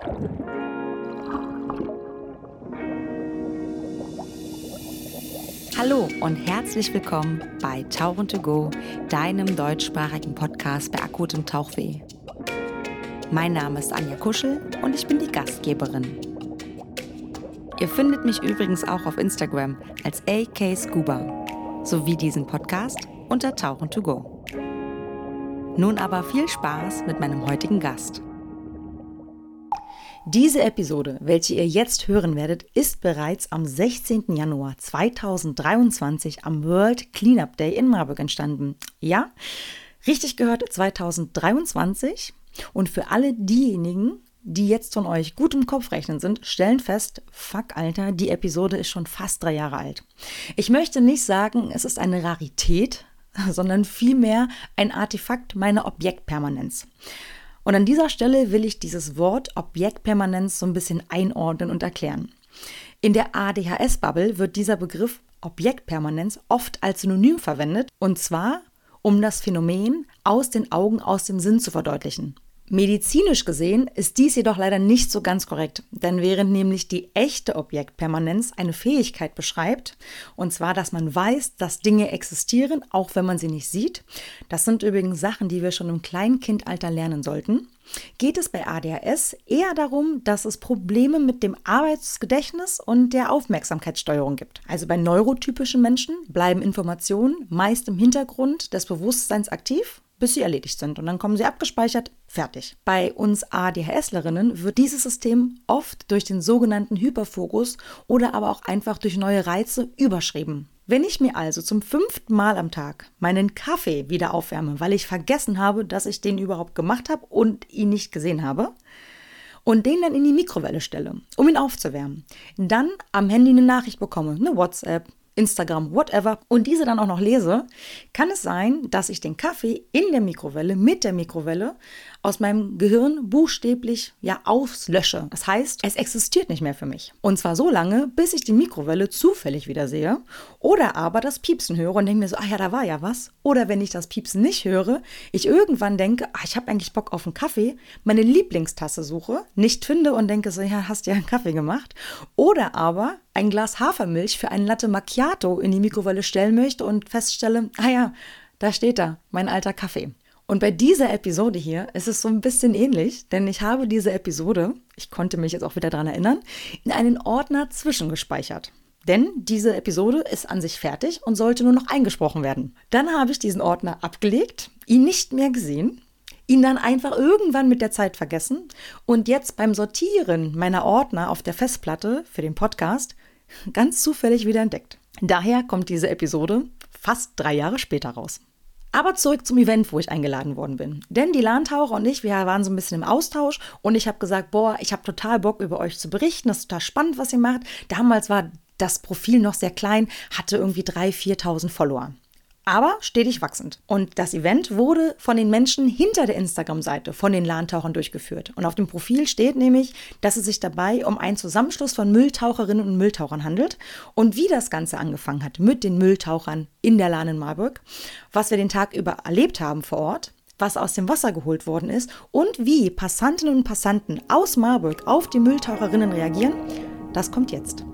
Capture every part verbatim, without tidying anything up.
Hallo und herzlich willkommen bei Tauchen to go, deinem deutschsprachigen Podcast bei akutem Tauchweh. Mein Name ist Anja Kuschel und ich bin die Gastgeberin. Ihr findet mich übrigens auch auf Instagram als A K Scuba sowie diesen Podcast unter Tauchen to go. Nun aber viel Spaß mit meinem heutigen Gast. Diese Episode, welche ihr jetzt hören werdet, ist bereits am sechzehnten Januar zweitausenddreiundzwanzig am World Cleanup Day in Marburg entstanden. Ja, richtig gehört, zweitausenddreiundzwanzig. Und für alle diejenigen, die jetzt von euch gut im Kopf rechnen sind, stellen fest, fuck Alter, die Episode ist schon fast drei Jahre alt. Ich möchte nicht sagen, es ist eine Rarität, sondern vielmehr ein Artefakt meiner Objektpermanenz. Und an dieser Stelle will ich dieses Wort Objektpermanenz so ein bisschen einordnen und erklären. In der A D H S-Bubble wird dieser Begriff Objektpermanenz oft als Synonym verwendet, und zwar um das Phänomen aus den Augen, aus dem Sinn zu verdeutlichen. Medizinisch gesehen ist dies jedoch leider nicht so ganz korrekt, denn während nämlich die echte Objektpermanenz eine Fähigkeit beschreibt, und zwar, dass man weiß, dass Dinge existieren, auch wenn man sie nicht sieht, das sind übrigens Sachen, die wir schon im Kleinkindalter lernen sollten, geht es bei A D H S eher darum, dass es Probleme mit dem Arbeitsgedächtnis und der Aufmerksamkeitssteuerung gibt. Also bei neurotypischen Menschen bleiben Informationen meist im Hintergrund des Bewusstseins aktiv, bis sie erledigt sind. Und dann kommen sie abgespeichert, fertig. Bei uns ADHSlerinnen wird dieses System oft durch den sogenannten Hyperfokus oder aber auch einfach durch neue Reize überschrieben. Wenn ich mir also zum fünften Mal am Tag meinen Kaffee wieder aufwärme, weil ich vergessen habe, dass ich den überhaupt gemacht habe und ihn nicht gesehen habe, und den dann in die Mikrowelle stelle, um ihn aufzuwärmen, dann am Handy eine Nachricht bekomme, eine WhatsApp, Instagram, whatever, und diese dann auch noch lese, kann es sein, dass ich den Kaffee in der Mikrowelle, mit der Mikrowelle, aus meinem Gehirn buchstäblich ja auslösche. Das heißt, es existiert nicht mehr für mich. Und zwar so lange, bis ich die Mikrowelle zufällig wieder sehe oder aber das Piepsen höre und denke mir so, ah ja, da war ja was. Oder wenn ich das Piepsen nicht höre, ich irgendwann denke, ah, ich habe eigentlich Bock auf einen Kaffee, meine Lieblingstasse suche, nicht finde und denke so, ja, hast ja einen Kaffee gemacht. Oder aber ein Glas Hafermilch für einen Latte Macchiato in die Mikrowelle stellen möchte und feststelle, ah ja, da steht da, mein alter Kaffee. Und bei dieser Episode hier ist es so ein bisschen ähnlich, denn ich habe diese Episode, ich konnte mich jetzt auch wieder daran erinnern, in einen Ordner zwischengespeichert. Denn diese Episode ist an sich fertig und sollte nur noch eingesprochen werden. Dann habe ich diesen Ordner abgelegt, ihn nicht mehr gesehen, ihn dann einfach irgendwann mit der Zeit vergessen und jetzt beim Sortieren meiner Ordner auf der Festplatte für den Podcast ganz zufällig wieder entdeckt. Daher kommt diese Episode fast drei Jahre später raus. Aber zurück zum Event, wo ich eingeladen worden bin. Denn die LAN-Taucher und ich, wir waren so ein bisschen im Austausch und ich habe gesagt, boah, ich habe total Bock, über euch zu berichten. Das ist total spannend, was ihr macht. Damals war das Profil noch sehr klein, hatte irgendwie dreitausend, viertausend Follower. Aber stetig wachsend. Und das Event wurde von den Menschen hinter der Instagram-Seite von den LAN-Tauchern durchgeführt. Und auf dem Profil steht nämlich, dass es sich dabei um einen Zusammenschluss von Mülltaucherinnen und Mülltauchern handelt. Und wie das Ganze angefangen hat mit den Mülltauchern in der LAN in Marburg, was wir den Tag über erlebt haben vor Ort, was aus dem Wasser geholt worden ist und wie Passantinnen und Passanten aus Marburg auf die Mülltaucherinnen reagieren, das kommt jetzt.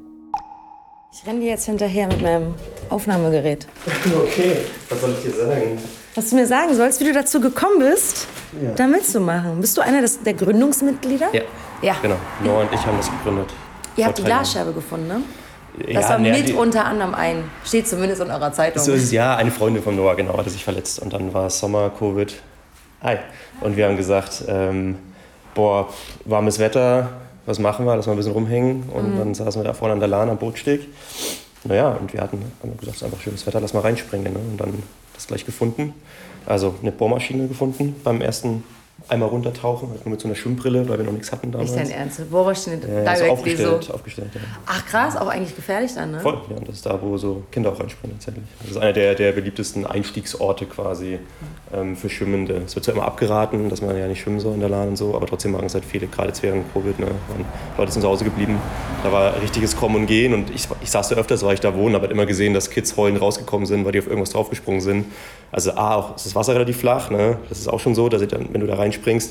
Ich renne dir jetzt hinterher mit meinem Aufnahmegerät. Okay, was soll ich dir sagen? Was du mir sagen sollst, wie du dazu gekommen bist, ja. da mitzumachen. Bist du einer des, der Gründungsmitglieder? Ja, ja. Genau. Noah und ich haben das gegründet. Ihr habt die Glasscherbe gefunden, ne? Ja, das war nee, mit die, unter anderem ein, steht zumindest in eurer Zeitung. So ist es, ja, eine Freundin von Noah, genau, hatte sich verletzt. Und dann war es Sommer, Covid. Hi. Und wir haben gesagt, ähm, boah, warmes Wetter, was machen wir? Lass mal ein bisschen rumhängen. Und mhm. dann saßen wir da vorne an der Lahn am Bootsteg. Naja, und wir hatten, haben gesagt, es ist einfach schönes Wetter, lass mal reinspringen. Ne? Und dann das gleich gefunden. Also eine Bohrmaschine gefunden beim ersten einmal runtertauchen, halt nur mit so einer Schwimmbrille, weil wir noch nichts hatten damals. Nicht dein Ernst? Bohrmaschine, ja, da so aufgestellt, so. aufgestellt, ja. Ach krass, auch eigentlich gefährlich dann, ne? Voll, ja, und das ist da, wo so Kinder auch reinspringen tatsächlich. Das ist einer der, der beliebtesten Einstiegsorte quasi ähm, für Schwimmende. Es wird zwar immer abgeraten, dass man ja nicht schwimmen soll in der Lahn und so, aber trotzdem machen es halt viele, gerade jetzt während Covid, ne, waren Leute sind zu Hause geblieben. Da war richtiges Kommen und Gehen und ich, ich saß da öfters, weil ich da wohne, aber halt immer gesehen, dass Kids heulend rausgekommen sind, weil die auf irgendwas draufgesprungen sind. Also A, auch ist das Wasser relativ flach, ne? Das ist auch schon so, dass ich dann, wenn du da reinspringst,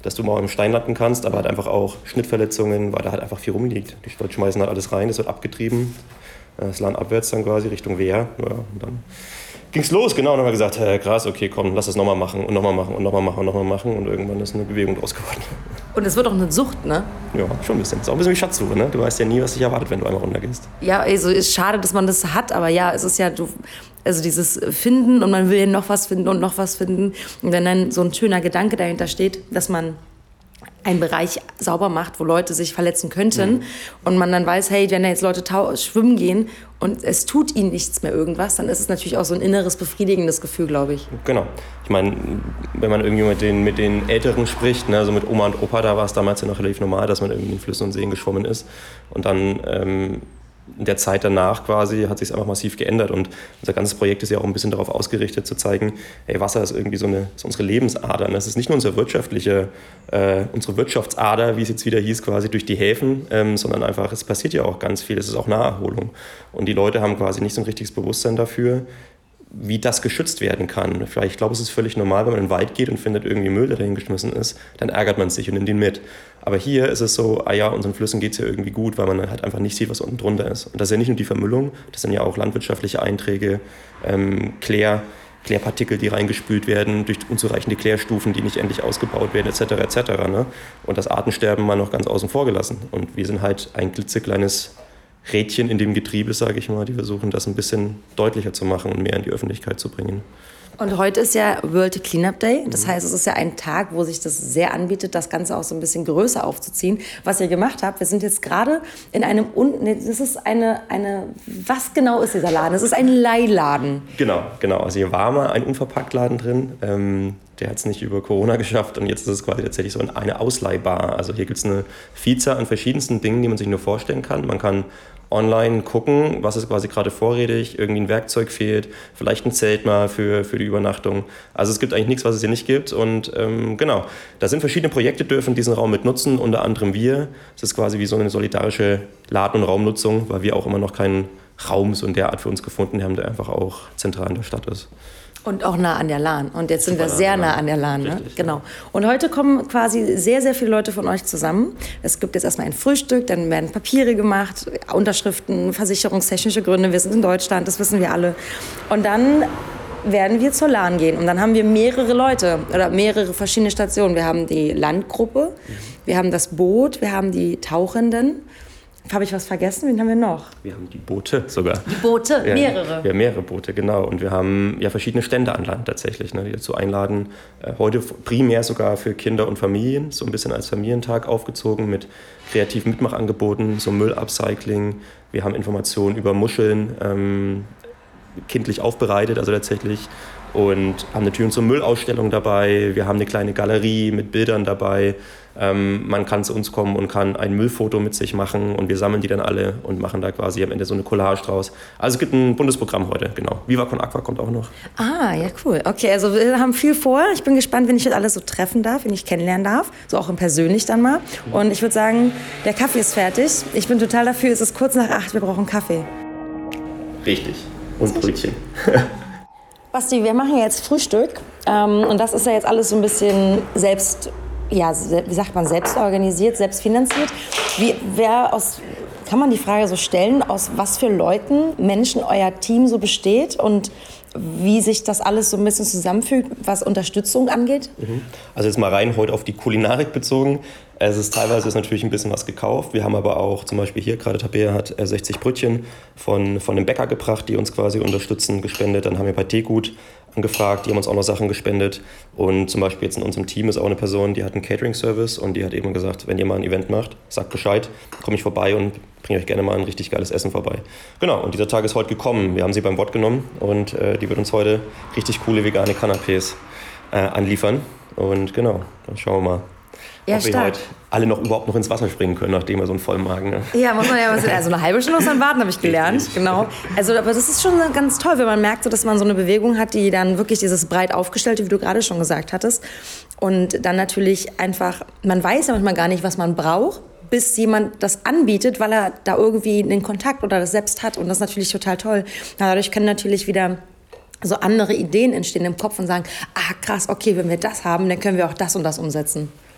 dass du mal im Stein landen kannst, aber halt einfach auch Schnittverletzungen, weil da halt einfach viel rumliegt. Die Leute schmeißen halt alles rein, das wird abgetrieben, das Land abwärts dann quasi Richtung Wehr. Ja, und dann ging's los, genau, und dann haben wir gesagt, äh, krass, okay, komm, lass das nochmal machen und nochmal machen und nochmal machen und nochmal machen und irgendwann ist eine Bewegung draus geworden. Und es wird auch eine Sucht, ne? Ja, schon ein bisschen. Es ist auch ein bisschen wie Schatzsuche, ne? Du weißt ja nie, was dich erwartet, wenn du einmal runtergehst. Ja, also ist schade, dass man das hat, aber ja, es ist ja, du, also dieses Finden und man will ja noch was finden und noch was finden. Und wenn dann so ein schöner Gedanke dahinter steht, dass man einen Bereich sauber macht, wo Leute sich verletzen könnten mhm. und man dann weiß, hey, wenn da jetzt Leute tau- schwimmen gehen und es tut ihnen nichts mehr irgendwas, dann ist es natürlich auch so ein inneres, befriedigendes Gefühl, glaube ich. Genau. Ich meine, wenn man irgendwie mit den, mit den Älteren spricht, ne, also mit Oma und Opa, da war es damals ja noch relativ normal, dass man irgendwie in Flüssen und Seen geschwommen ist und dann ähm, in der Zeit danach quasi hat sich es einfach massiv geändert und unser ganzes Projekt ist ja auch ein bisschen darauf ausgerichtet zu zeigen, hey, Wasser ist irgendwie so eine, ist unsere Lebensader. Und das ist nicht nur unsere wirtschaftliche, äh, unsere Wirtschaftsader, wie es jetzt wieder hieß, quasi durch die Häfen, ähm, sondern einfach, es passiert ja auch ganz viel, es ist auch Naherholung. Und die Leute haben quasi nicht so ein richtiges Bewusstsein dafür, wie das geschützt werden kann. Vielleicht, ich glaube, es ist völlig normal, wenn man in den Wald geht und findet irgendwie Müll, der dahin geschmissen ist, dann ärgert man sich und nimmt ihn mit. Aber hier ist es so, ah ja, unseren Flüssen geht es ja irgendwie gut, weil man halt einfach nicht sieht, was unten drunter ist. Und das ist ja nicht nur die Vermüllung, das sind ja auch landwirtschaftliche Einträge, ähm, Klär, Klärpartikel, die reingespült werden, durch unzureichende Klärstufen, die nicht endlich ausgebaut werden, et cetera et cetera. Ne? Und das Artensterben mal noch ganz außen vor gelassen. Und wir sind halt ein klitzekleines Rädchen in dem Getriebe, sage ich mal, die versuchen, das ein bisschen deutlicher zu machen und mehr in die Öffentlichkeit zu bringen. Und heute ist ja World Cleanup Day. Das heißt, es ist ja ein Tag, wo sich das sehr anbietet, das Ganze auch so ein bisschen größer aufzuziehen. Was ihr gemacht habt, wir sind jetzt gerade in einem, das ist eine, eine, was genau ist dieser Laden? Das ist ein Leihladen. Genau, genau. Also hier war mal ein Unverpacktladen drin. Ähm, der hat es nicht über Corona geschafft und jetzt ist es quasi tatsächlich so eine Ausleihbar. Also hier gibt es eine Vielzahl an verschiedensten Dingen, die man sich nur vorstellen kann. Man kann online gucken, was ist quasi gerade vorrätig, irgendwie ein Werkzeug fehlt, vielleicht ein Zelt mal für, für die Übernachtung. Also es gibt eigentlich nichts, was es hier nicht gibt und ähm, genau, da sind verschiedene Projekte, dürfen diesen Raum mit nutzen, unter anderem wir. Es ist quasi wie so eine solidarische Laden- und Raumnutzung, weil wir auch immer noch keinen Raum so in der Art für uns gefunden haben, der einfach auch zentral in der Stadt ist. Und auch nah an der Lahn. Und jetzt sind wir sehr nah an der Lahn. Ne? Richtig, genau. Und heute kommen quasi sehr, sehr viele Leute von euch zusammen. Es gibt jetzt erstmal ein Frühstück, dann werden Papiere gemacht, Unterschriften, versicherungstechnische Gründe. Wir sind in Deutschland, das wissen wir alle. Und dann werden wir zur Lahn gehen. Und dann haben wir mehrere Leute oder mehrere verschiedene Stationen. Wir haben die Landgruppe, wir haben das Boot, wir haben die Tauchenden. Habe ich was vergessen? Wen haben wir noch? Wir haben die Boote sogar. Die Boote? Ja, mehrere? Ja, mehrere Boote, genau. Und wir haben ja verschiedene Stände an Land tatsächlich, ne, die dazu einladen. Äh, heute primär sogar für Kinder und Familien, so ein bisschen als Familientag aufgezogen mit kreativen Mitmachangeboten, so Müllupcycling. Wir haben Informationen über Muscheln, ähm, kindlich aufbereitet, also tatsächlich. Und haben natürlich unsere Müllausstellung dabei. Wir haben eine kleine Galerie mit Bildern dabei. Ähm, man kann zu uns kommen und kann ein Müllfoto mit sich machen und wir sammeln die dann alle und machen da quasi am Ende so eine Collage draus. Also es gibt ein buntes Programm heute, genau. Viva Con Aqua kommt auch noch. Ah, ja, cool. Okay, also wir haben viel vor. Ich bin gespannt, wenn ich das alles so treffen darf, wenn ich kennenlernen darf. So auch im Persönlich dann mal. Und ich würde sagen, der Kaffee ist fertig. Ich bin total dafür, es ist kurz nach acht, wir brauchen Kaffee. Richtig. Und Brötchen. Basti, wir machen jetzt Frühstück ähm, und das ist ja jetzt alles so ein bisschen selbst, ja, wie sagt man, selbst organisiert, selbst finanziert. Wie, wer aus, kann man die Frage so stellen, aus was für Leuten, Menschen euer Team so besteht und wie sich das alles so ein bisschen zusammenfügt, was Unterstützung angeht? Also jetzt mal rein heute auf die Kulinarik bezogen. Es ist teilweise ist natürlich ein bisschen was gekauft. Wir haben aber auch zum Beispiel hier, gerade Tabea hat sechzig Brötchen von, von einem Bäcker gebracht, die uns quasi unterstützen, gespendet. Dann haben wir bei Teegut angefragt, die haben uns auch noch Sachen gespendet. Und zum Beispiel jetzt in unserem Team ist auch eine Person, die hat einen Catering-Service und die hat eben gesagt, wenn ihr mal ein Event macht, sagt Bescheid, komme ich vorbei und bringe euch gerne mal ein richtig geiles Essen vorbei. Genau, und dieser Tag ist heute gekommen. Wir haben sie beim Wort genommen und äh, die wird uns heute richtig coole vegane Canapés äh, anliefern. Und genau, dann schauen wir mal. Ja, ob wir heute alle noch überhaupt noch ins Wasser springen können, nachdem wir so einen vollen Magen haben. Ja, muss man ja was, also eine halbe Stunde muss man warten, habe ich gelernt. Genau. Also, aber das ist schon ganz toll, wenn man merkt, so, dass man so eine Bewegung hat, die dann wirklich dieses breit aufgestellte, wie du gerade schon gesagt hattest. Und dann natürlich einfach, man weiß ja manchmal gar nicht, was man braucht, bis jemand das anbietet, weil er da irgendwie einen Kontakt oder das selbst hat. Und das ist natürlich total toll. Dadurch können natürlich wieder so andere Ideen entstehen im Kopf und sagen, ah krass, okay, wenn wir das haben, dann können wir auch das und das umsetzen.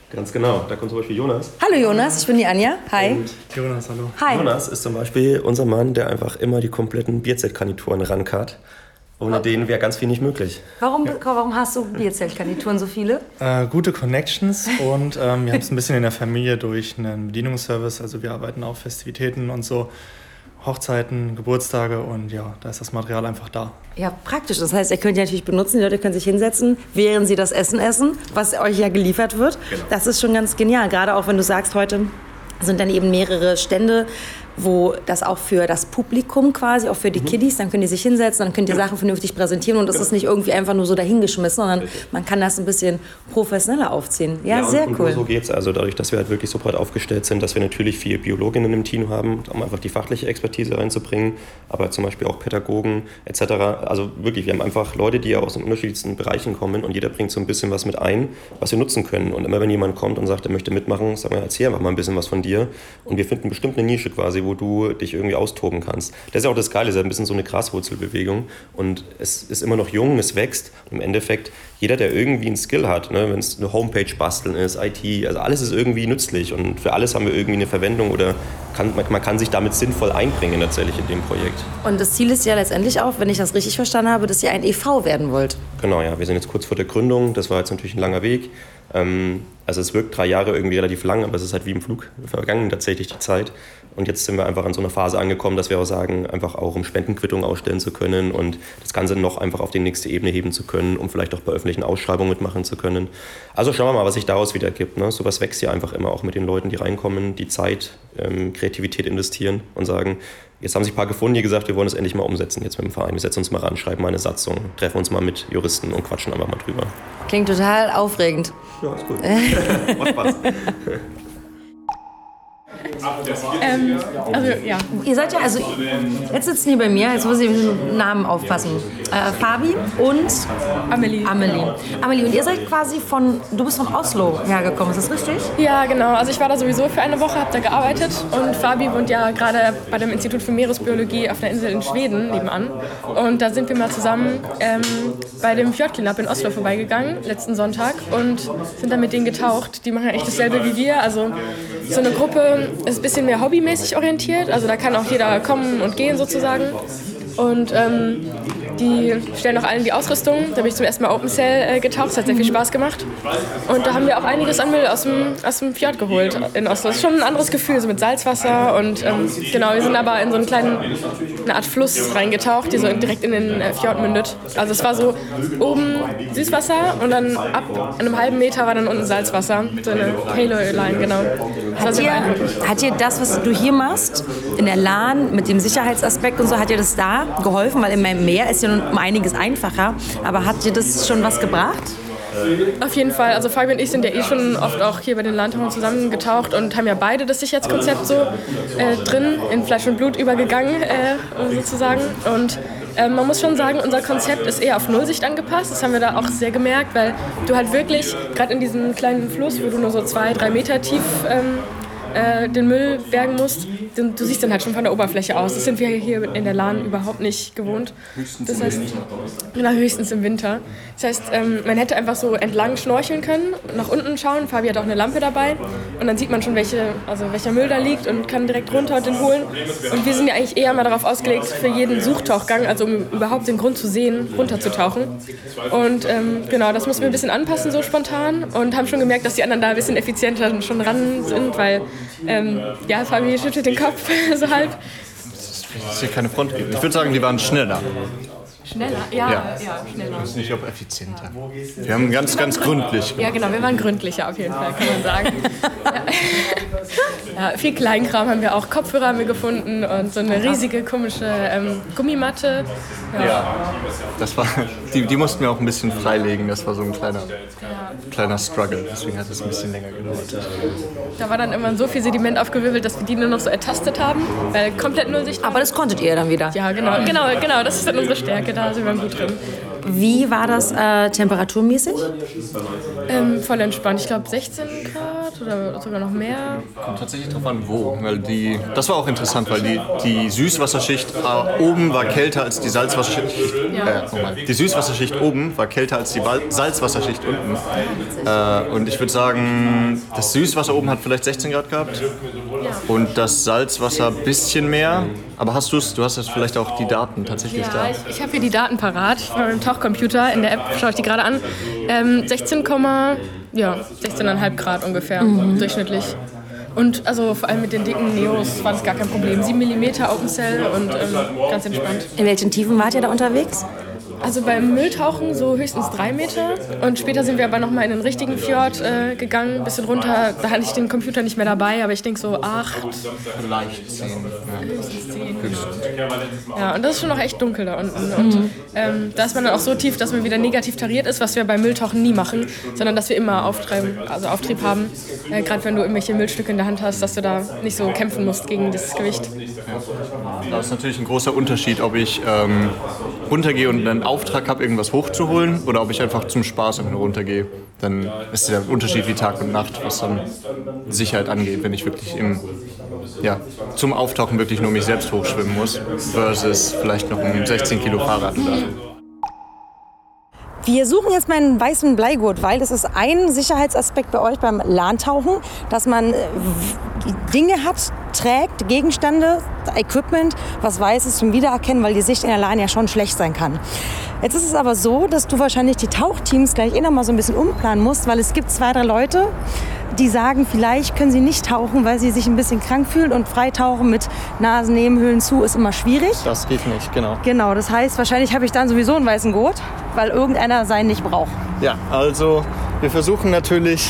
Ganz genau, da kommt zum Beispiel Jonas. Hallo Jonas, ich bin die Anja. Hi. Und Jonas, hallo. Hi. Jonas ist zum Beispiel unser Mann, der einfach immer die kompletten Bierzeltgarnituren rankarrt. Ohne den wäre ganz viel nicht möglich. Warum, ja. warum hast du Bierzeltgarnituren so viele? Äh, gute Connections und ähm, wir haben es ein bisschen in der Familie durch einen Bedienungsservice. Also wir arbeiten auf Festivitäten und so, Hochzeiten, Geburtstage und ja, da ist das Material einfach da. Ja, praktisch. Das heißt, ihr könnt ja natürlich benutzen, die Leute können sich hinsetzen, während sie das Essen essen, was euch ja geliefert wird. Genau. Das ist schon ganz genial, gerade auch wenn du sagst, heute sind dann eben mehrere Stände, wo das auch für das Publikum quasi, auch für die mhm. Kiddies, dann können die sich hinsetzen, dann könnt ihr Sachen vernünftig präsentieren und es ist nicht irgendwie einfach nur so dahingeschmissen, sondern man kann das ein bisschen professioneller aufziehen. Ja, ja sehr und, cool. Und so geht's. Also dadurch, dass wir halt wirklich so breit aufgestellt sind, dass wir natürlich viele Biologinnen im Team haben, um einfach die fachliche Expertise reinzubringen, aber zum Beispiel auch Pädagogen et cetera. Also wirklich, wir haben einfach Leute, die ja aus den unterschiedlichsten Bereichen kommen und jeder bringt so ein bisschen was mit ein, was wir nutzen können. Und immer wenn jemand kommt und sagt, er möchte mitmachen, sagen wir, erzähl einfach mal ein bisschen was von dir. Und wir finden bestimmt eine Nische quasi, wo du dich irgendwie austoben kannst. Das ist ja auch das Geile, es ist ein bisschen so eine Graswurzelbewegung und es ist immer noch jung, es wächst und im Endeffekt jeder, der irgendwie einen Skill hat, ne, wenn es eine Homepage basteln ist, I T, also alles ist irgendwie nützlich und für alles haben wir irgendwie eine Verwendung oder kann, man, man kann sich damit sinnvoll einbringen tatsächlich in dem Projekt. Und das Ziel ist ja letztendlich auch, wenn ich das richtig verstanden habe, dass ihr ein E V werden wollt. Genau, ja, wir sind jetzt kurz vor der Gründung, das war jetzt natürlich ein langer Weg. Ähm, also es wirkt drei Jahre irgendwie relativ lang, aber es ist halt wie im Flug vergangen tatsächlich die Zeit. Und jetzt sind wir einfach an so einer Phase angekommen, dass wir auch sagen, einfach auch um Spendenquittung ausstellen zu können und das Ganze noch einfach auf die nächste Ebene heben zu können, um vielleicht auch bei öffentlichen Ausschreibungen mitmachen zu können. Also schauen wir mal, was sich daraus wieder ergibt. Ne? Sowas wächst ja einfach immer auch mit den Leuten, die reinkommen, die Zeit, ähm, Kreativität investieren und sagen, jetzt haben sich ein paar gefunden, die gesagt, wir wollen das endlich mal umsetzen jetzt mit dem Verein. Wir setzen uns mal ran, schreiben mal eine Satzung, treffen uns mal mit Juristen und quatschen einfach mal drüber. Klingt total aufregend. Ja, ist gut. Macht Spaß. Ähm, also, ja. Ihr seid ja, also jetzt sitzen die bei mir, jetzt muss ich mit den Namen aufpassen. Äh, Fabi und Amelie. Amelie. Amelie, und ihr seid quasi von, du bist von Oslo hergekommen, ist das richtig? Ja, genau. Also ich war da sowieso für eine Woche, habe da gearbeitet und Fabi wohnt ja gerade bei dem Institut für Meeresbiologie auf einer Insel in Schweden nebenan. Und da sind wir mal zusammen ähm, bei dem Fjordcleanup in Oslo vorbeigegangen, letzten Sonntag, und sind dann mit denen getaucht. Die machen ja echt dasselbe wie wir, also so eine Gruppe ist ein bisschen mehr hobbymäßig orientiert, also da kann auch jeder kommen und gehen sozusagen. Und ähm, die stellen auch allen die Ausrüstung. Da bin ich zum ersten Mal Open Sail äh, getaucht, es hat sehr viel Spaß gemacht. Und da haben wir auch einiges an Müll aus dem, aus dem Fjord geholt in Oslo. Das ist schon ein anderes Gefühl, so mit Salzwasser. Und ähm, genau, wir sind aber in so einen kleinen, eine Art Fluss reingetaucht, die so direkt in den äh, Fjord mündet. Also es war so oben Süßwasser und dann ab einem halben Meter war dann unten Salzwasser. So eine Halo-Line, genau. Hat dir, hat dir das, was du hier machst, in der LAN mit dem Sicherheitsaspekt und so, hat dir das da geholfen? Weil im Meer ist ja nun um einiges einfacher. Aber hat dir das schon was gebracht? Auf jeden Fall. Also Fabi und ich sind ja eh schon oft auch hier bei den Landtauchen zusammengetaucht und haben ja beide das Sicherheitskonzept so äh, drin, in Fleisch und Blut übergegangen äh, sozusagen. Und äh, man muss schon sagen, unser Konzept ist eher auf Nullsicht angepasst. Das haben wir da auch sehr gemerkt, weil du halt wirklich, gerade in diesem kleinen Fluss, wo du nur so zwei, drei Meter tief ähm, äh, den Müll bergen musst, du, du siehst dann halt schon von der Oberfläche aus. Das sind wir hier in der LAN überhaupt nicht gewohnt. Höchstens das im heißt, Winter. Genau, höchstens im Winter. Das heißt, ähm, man hätte einfach so entlang schnorcheln können, nach unten schauen. Fabi hat auch eine Lampe dabei und dann sieht man schon, welche, also welcher Müll da liegt und kann direkt runter und den holen. Und wir sind ja eigentlich eher mal darauf ausgelegt, für jeden Suchtauchgang, also um überhaupt den Grund zu sehen, runterzutauchen. Und ähm, genau, das mussten wir ein bisschen anpassen, so spontan, und haben schon gemerkt, dass die anderen da ein bisschen effizienter schon ran sind, weil ähm, ja, Fabi schüttelt den Kopf so halb. Das ist hier keine Front. Ich würde sagen, die waren schneller. Schneller? Ja, Ja. ja, schneller. Ich weiß nicht, ob effizienter. Wir haben ganz, ganz gründlich gemacht. Ja, genau, wir waren gründlicher auf jeden Fall, kann man sagen. Ja, viel Kleinkram haben wir auch. Kopfhörer haben wir gefunden und so eine riesige, komische ähm, Gummimatte. Ja. Ja, das war, die, die mussten wir auch ein bisschen freilegen. Das war so ein kleiner, kleiner Struggle. Deswegen hat es ein bisschen länger gedauert. Da war dann immer so viel Sediment aufgewirbelt, dass wir die nur noch so ertastet haben, weil komplett Nullsicht war. Aber das konntet ihr dann wieder. Ja, genau, genau, genau, das ist dann unsere Stärke, da sind wir gut drin. Wie war das äh, temperaturmäßig? Ähm, voll entspannt, ich glaube sechzehn Grad. Grad oder sogar noch mehr. Kommt tatsächlich drauf an, wo. Weil die, das war auch interessant, weil die, die Süßwasserschicht äh, oben war kälter als die Salzwasserschicht. Ja. Äh, nochmal. Die Süßwasserschicht oben war kälter als die Wal- Salzwasserschicht unten. Äh, und ich würde sagen, das Süßwasser oben hat vielleicht sechzehn Grad gehabt. Und das Salzwasser ein bisschen mehr. Aber hast du es? Du hast jetzt vielleicht auch die Daten tatsächlich Ja, da. ich, ich habe hier die Daten parat von meinem Tauchcomputer. In der App schaue ich die gerade an. Ähm, sechzehn, ja, sechzehn Komma fünf Grad ungefähr, mhm. durchschnittlich. Und also vor allem mit den dicken Neos war das gar kein Problem. sieben Millimeter Open Cell und ähm, ganz entspannt. In welchen Tiefen wart ihr da unterwegs? Also beim Mülltauchen so höchstens drei Meter und später sind wir aber nochmal in den richtigen Fjord äh, gegangen, ein bisschen runter. Da hatte ich den Computer nicht mehr dabei, aber ich denke so acht. Vielleicht zehn. Höchstens zehn. Ja, und das ist schon noch echt dunkel da unten. Und mhm. ähm, da ist man dann auch so tief, dass man wieder negativ tariert ist, was wir beim Mülltauchen nie machen, sondern dass wir immer Auftreiben, also Auftrieb haben. Äh, Gerade wenn du irgendwelche Müllstücke in der Hand hast, dass du da nicht so kämpfen musst gegen das Gewicht. Da ist natürlich ein großer Unterschied, ob ich ähm, runtergehe und einen Auftrag habe, irgendwas hochzuholen, oder ob ich einfach zum Spaß einfach nur runtergehe. Dann ist der Unterschied wie Tag und Nacht, was dann Sicherheit angeht, wenn ich wirklich im, ja, zum Auftauchen wirklich nur mich selbst hochschwimmen muss, versus vielleicht noch ein sechzehn Kilo Fahrrad oder. Wir suchen jetzt mal einen weißen Bleigurt, weil das ist ein Sicherheitsaspekt bei euch beim LAN-Tauchen, dass man Dinge hat, trägt, Gegenstände, Equipment, was weiß ist zum Wiedererkennen, weil die Sicht in der LAN ja schon schlecht sein kann. Jetzt ist es aber so, dass du wahrscheinlich die Tauchteams gleich eh noch mal so ein bisschen umplanen musst, weil es gibt zwei, drei Leute, die sagen, vielleicht können sie nicht tauchen, weil sie sich ein bisschen krank fühlen, und Freitauchen mit Nasennebenhöhlen zu ist immer schwierig. Das geht nicht, genau. Genau, das heißt, wahrscheinlich habe ich dann sowieso einen weißen Gurt, weil irgendeiner seinen nicht braucht. Ja, also wir versuchen natürlich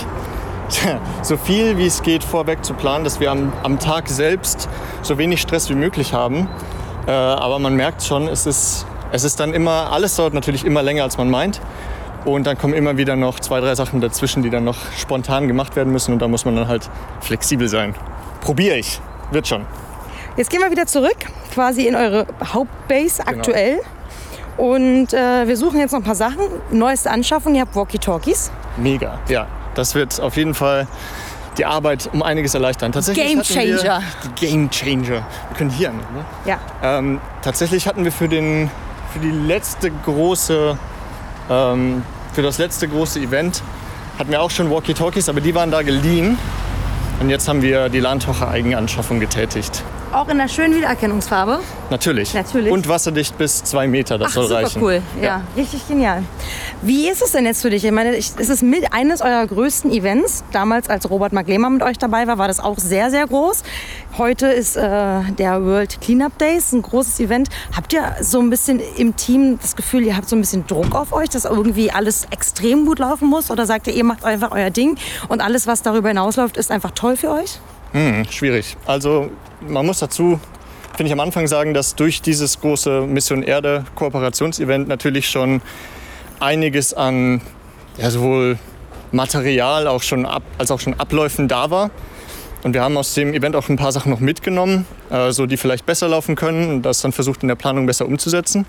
so viel wie es geht vorweg zu planen, dass wir am, am Tag selbst so wenig Stress wie möglich haben. Äh, aber man merkt schon, es ist, es ist dann immer, alles dauert natürlich immer länger, als man meint. Und dann kommen immer wieder noch zwei, drei Sachen dazwischen, die dann noch spontan gemacht werden müssen. Und da muss man dann halt flexibel sein. Probiere ich. Wird schon. Jetzt gehen wir wieder zurück, quasi in eure Hauptbase aktuell. Genau. Und äh, wir suchen jetzt noch ein paar Sachen. Neueste Anschaffung, ihr habt Walkie-Talkies. Mega, ja. Das wird auf jeden Fall die Arbeit um einiges erleichtern. Tatsächlich Game Changer. Die Game Changer. Wir können hier annehmen, ne? Ja. Ähm, tatsächlich hatten wir für, den, für die letzte große... Ähm, Für das letzte große Event hatten wir auch schon Walkie-Talkies, aber die waren da geliehen. Und jetzt haben wir die LAN-Taucher Eigenanschaffung getätigt. Auch in der schönen Wiedererkennungsfarbe? Natürlich. Natürlich. Und wasserdicht bis zwei Meter, das Ach, soll super reichen. Cool. Ja, ja, richtig genial. Wie ist es denn jetzt für dich? Ich meine, ich, es ist mit eines eurer größten Events. Damals, als Robert Mark Lehmann mit euch dabei war, war das auch sehr, sehr groß. Heute ist äh, der World Cleanup Days, ein großes Event. Habt ihr so ein bisschen im Team das Gefühl, ihr habt so ein bisschen Druck auf euch, dass irgendwie alles extrem gut laufen muss? Oder sagt ihr, ihr macht einfach euer Ding und alles, was darüber hinausläuft, ist einfach toll für euch? Hm, schwierig. Also man muss dazu, finde ich, am Anfang sagen, dass durch dieses große Mission Erde Kooperationsevent natürlich schon einiges an ja, sowohl Material auch schon ab, als auch schon Abläufen da war. Und wir haben aus dem Event auch ein paar Sachen noch mitgenommen, äh, so die vielleicht besser laufen können und das dann versucht in der Planung besser umzusetzen.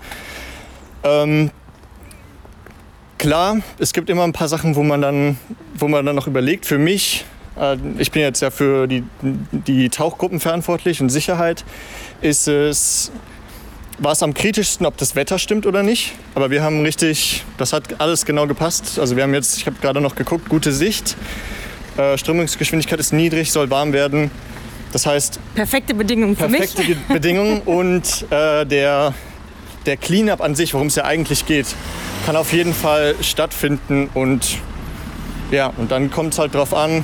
Ähm, klar, es gibt immer ein paar Sachen, wo man dann, wo man dann noch überlegt. Für mich, äh, ich bin jetzt ja für die, die Tauchgruppen verantwortlich und Sicherheit, ist es, war es am kritischsten, ob das Wetter stimmt oder nicht. Aber wir haben richtig, das hat alles genau gepasst. Also wir haben jetzt, ich habe gerade noch geguckt, gute Sicht. Äh, Strömungsgeschwindigkeit ist niedrig, soll warm werden. Das heißt, perfekte Bedingungen für mich. Perfekte Bedingungen und äh, der, der Cleanup an sich, worum es ja eigentlich geht, kann auf jeden Fall stattfinden. Und ja, und dann kommt es halt drauf an,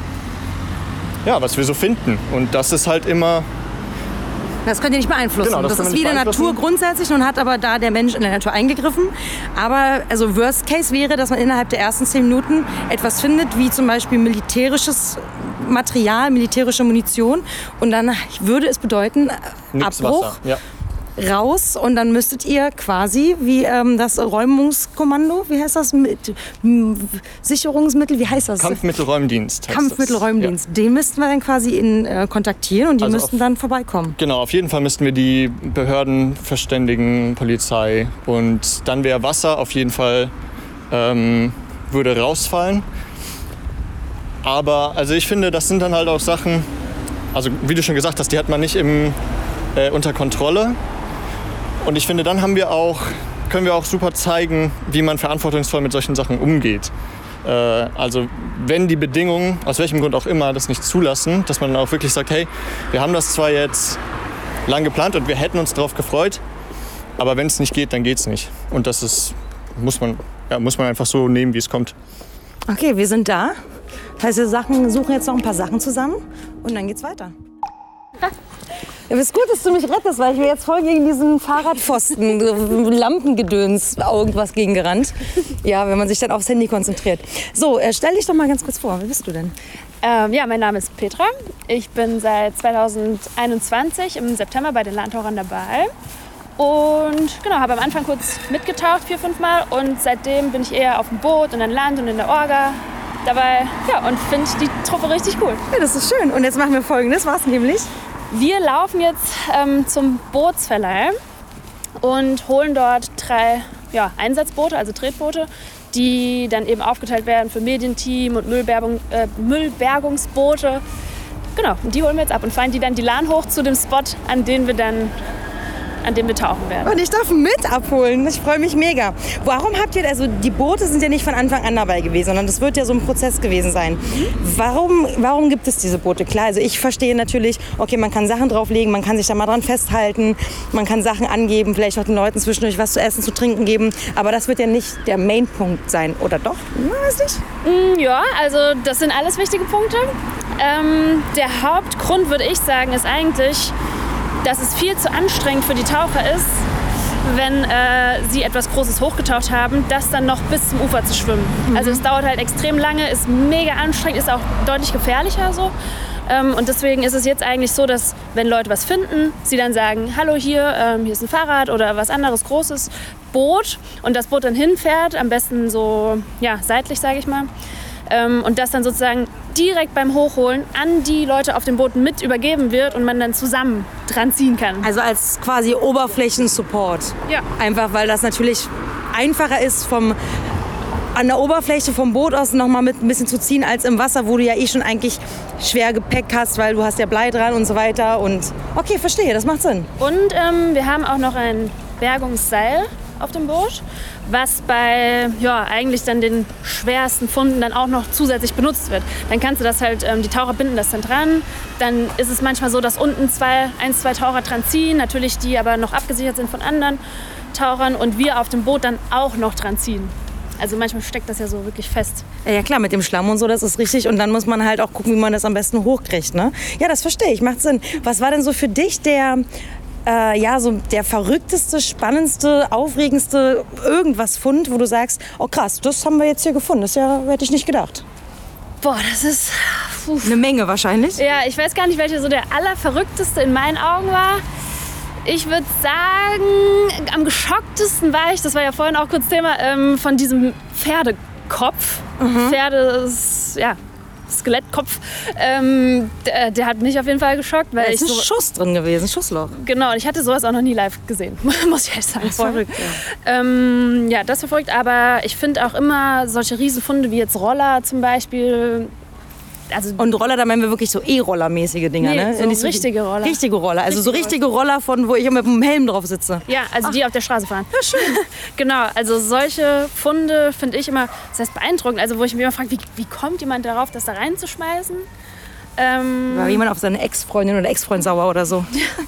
ja, was wir so finden. Und das ist halt immer... Das könnt ihr nicht beeinflussen. Genau, das das ist wie in der Natur grundsätzlich, nun hat aber da der Mensch in der Natur eingegriffen. Aber also Worst Case wäre, dass man innerhalb der ersten zehn Minuten etwas findet, wie zum Beispiel militärisches Material, militärische Munition. Und dann würde es bedeuten, Nix Abbruch, Wasser. Ja. raus, und dann müsstet ihr quasi wie ähm, das Räumungskommando, wie heißt das, mit, m, Sicherungsmittel, wie heißt das? Kampfmittelräumdienst. heißt Kampfmittelräumdienst. das. Den müssten wir dann quasi in, äh, kontaktieren und die Also müssten auf- dann vorbeikommen. Genau, auf jeden Fall müssten wir die Behörden verständigen, Polizei. Und dann wäre Wasser auf jeden Fall, ähm, würde rausfallen. Aber also ich finde, das sind dann halt auch Sachen, also wie du schon gesagt hast, die hat man nicht im, äh, unter Kontrolle. Und ich finde, dann haben wir auch, können wir auch super zeigen, wie man verantwortungsvoll mit solchen Sachen umgeht. Äh, also wenn die Bedingungen, aus welchem Grund auch immer, das nicht zulassen, dass man dann auch wirklich sagt, hey, wir haben das zwar jetzt lang geplant und wir hätten uns darauf gefreut, aber wenn es nicht geht, dann geht es nicht. Und das ist, muss man, ja, muss man einfach so nehmen, wie es kommt. Okay, wir sind da. Das heißt, wir Sachen, suchen jetzt noch ein paar Sachen zusammen und dann geht's weiter. Ja, es ist gut, dass du mich rettest, weil ich mir jetzt voll gegen diesen Fahrradpfosten, Lampengedöns, irgendwas gegen gerannt. Ja, wenn man sich dann aufs Handy konzentriert. So, äh, stell dich doch mal ganz kurz vor. Wer bist du denn? Ähm, ja, mein Name ist Petra. Ich bin seit zweitausendeinundzwanzig im September bei den Landtauchern dabei. Und genau, habe am Anfang kurz mitgetaucht, vier, fünf Mal. Und seitdem bin ich eher auf dem Boot und an Land und in der Orga dabei. Ja, und finde die Truppe richtig cool. Ja, das ist schön. Und jetzt machen wir Folgendes, was nämlich? Wir laufen jetzt ähm, zum Bootsverleih und holen dort drei ja, Einsatzboote, also Tretboote, die dann eben aufgeteilt werden für Medienteam und Müllbergung, äh, Müllbergungsboote. Genau, und die holen wir jetzt ab und fahren die dann die Lahn hoch zu dem Spot, an den wir dann an dem wir tauchen werden. Und ich darf mit abholen. Ich freue mich mega. Warum habt ihr, also die Boote sind ja nicht von Anfang an dabei gewesen, sondern das wird ja so ein Prozess gewesen sein. Warum, warum gibt es diese Boote? Klar, also ich verstehe natürlich, okay, man kann Sachen drauflegen, man kann sich da mal dran festhalten, man kann Sachen angeben, vielleicht auch den Leuten zwischendurch was zu essen, zu trinken geben, aber das wird ja nicht der Mainpunkt sein, oder doch? Ja, weiß nicht. Ja, also das sind alles wichtige Punkte. Ähm, der Hauptgrund, würde ich sagen, ist eigentlich, dass es viel zu anstrengend für die Taucher ist, wenn äh, sie etwas Großes hochgetaucht haben, das dann noch bis zum Ufer zu schwimmen. Mhm. Also es dauert halt extrem lange, ist mega anstrengend, ist auch deutlich gefährlicher so. Ähm, und deswegen ist es jetzt eigentlich so, dass wenn Leute was finden, sie dann sagen, hallo hier, ähm, hier ist ein Fahrrad oder was anderes großes Boot und das Boot dann hinfährt, am besten so ja, seitlich, sage ich mal. Ähm, und das dann sozusagen direkt beim Hochholen an die Leute auf dem Boot mit übergeben wird und man dann zusammen dran ziehen kann. Also als quasi Oberflächensupport. Ja. Einfach, weil das natürlich einfacher ist, vom, an der Oberfläche vom Boot aus noch mal mit ein bisschen zu ziehen, als im Wasser, wo du ja eh schon eigentlich schwer Gepäck hast, weil du hast ja Blei dran und so weiter. Und okay, verstehe, das macht Sinn. Und ähm, wir haben auch noch ein Bergungsseil auf dem Boot, was bei ja, eigentlich dann den schwersten Funden dann auch noch zusätzlich benutzt wird. Dann kannst du das halt, ähm, die Taucher binden das dann dran. Dann ist es manchmal so, dass unten zwei, ein, zwei Taucher dran ziehen, natürlich die aber noch abgesichert sind von anderen Tauchern und wir auf dem Boot dann auch noch dran ziehen. Also manchmal steckt das ja so wirklich fest. Ja klar, mit dem Schlamm und so, das ist richtig. Und dann muss man halt auch gucken, wie man das am besten hochkriegt. Ne? Ja, das verstehe ich, macht Sinn. Was war denn so für dich der... Äh, ja, so der verrückteste, spannendste, aufregendste irgendwas Fund, wo du sagst, oh krass, das haben wir jetzt hier gefunden, das ja, hätte ich nicht gedacht. Boah, das ist... Uff. Eine Menge wahrscheinlich. Ja, ich weiß gar nicht, welcher so der allerverrückteste in meinen Augen war. Ich würde sagen, am geschocktesten war ich, das war ja vorhin auch kurz Thema, ähm, von diesem Pferdekopf. Mhm. Pferdes, ja... Skelettkopf, ähm, der, der hat mich auf jeden Fall geschockt. Weil da ist ich ein so, Schuss drin gewesen, ein Schussloch. Genau, und ich hatte sowas auch noch nie live gesehen, muss ich ehrlich sagen. Das ist verrückt, ja. Ähm, ja, das ist verrückt, aber ich finde auch immer solche Riesenfunde wie jetzt Roller zum Beispiel. Also und Roller, da meinen wir wirklich so E-Roller-mäßige Dinger, nee, ne? so Nicht so richtige Roller. Richtige Roller, also richtige so richtige Roller, von wo ich mit dem Helm drauf sitze. Ja, also Ach. die auf der Straße fahren. Ja, schön. Genau, also solche Funde finde ich immer, das heißt beeindruckend, also wo ich mich immer frage, wie, wie kommt jemand darauf, das da reinzuschmeißen? Ähm, War jemand auf seine Ex-Freundin oder Ex-Freund sauer oder so.